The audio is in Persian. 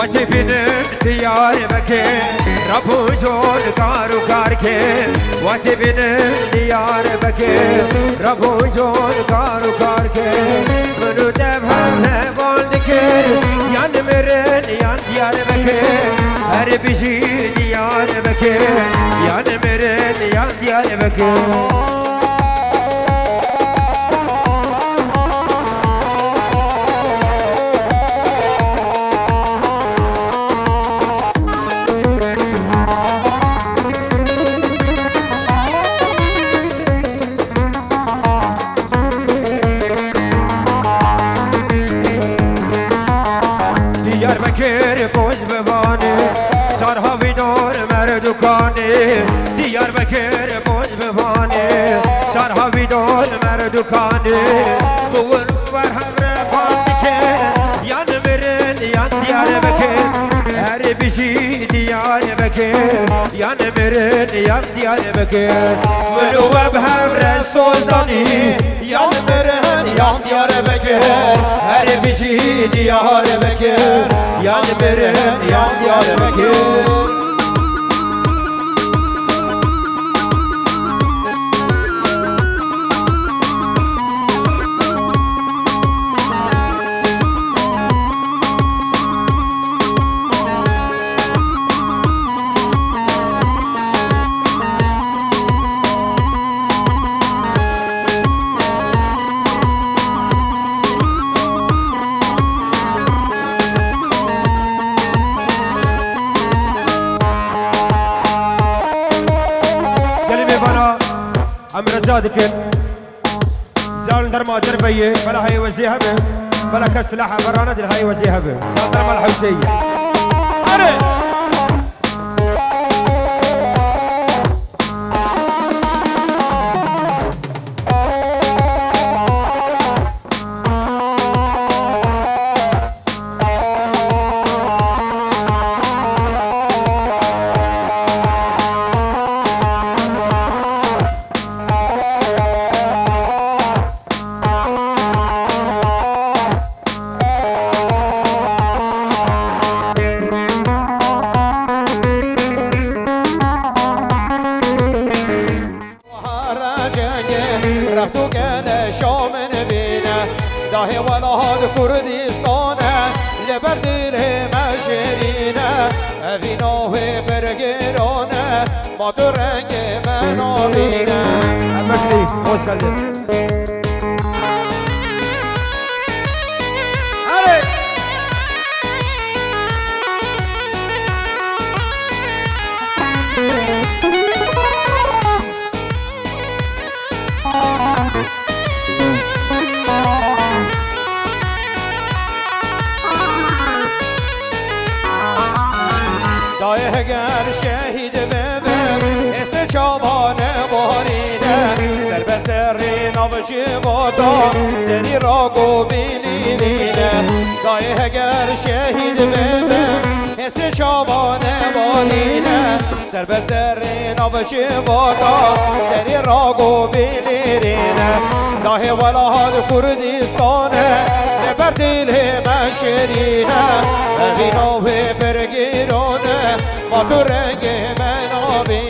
وقتی بینم دیار بکه ربو جون کارو کار که وقتی بینم دیار بکه ربو جون کارو کار که منو دب هم نبالد که یان مرن یان دیار بکه هر بیشی دیار بکه یان مرن یان دیار بکه دیار بوز بوانه سرها ویدار مردکانه دیار بکر بوز بوانه سرها ویدار مردکانه بور بر همره پاند که یان مرن یان دیار بکر هر بیشی دیار بکر یان مرن یان دیار بکر منو به همره سوزانی یان مرن یان دیار بکر هر بیشی دیار بکر یان مرن یان دیار بکر امر ذلك زال در مادر بيه بلا هي وزيها به بلا كسلاحه برانا دل هي وزيها به زال در مال حوسيه رفتو كان شامن بينا داهي ولا هاد كردستانه لبردل مشرينه افيناه برگرانه ما تو رنگ منابينه امشلي خوش کردیم اگر شهید ببر است چابان بارینه سر به سر نوچه بادا سری راگو بینینه دای اگر شهید ببر است چابان بارینه سر به سر نوچه بادا سری راگو بینینه دای ولاد کردستانه لبر دل مشرینه ویناوه برگیرانه ما تو رنگ